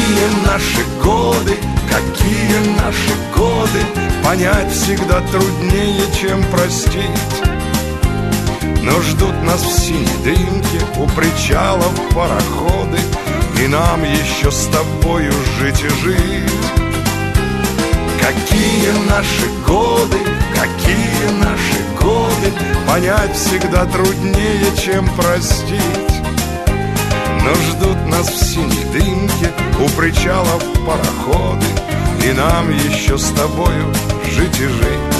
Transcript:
Какие наши годы, какие наши годы, понять всегда труднее, чем простить. Но ждут нас в синей дымке у причалов пароходы, и нам еще с тобою жить и жить. Какие наши годы, какие наши годы, понять всегда труднее, чем простить. Но ждут нас в синей дымке у причалов пароходы, и нам еще с тобою жить и жить.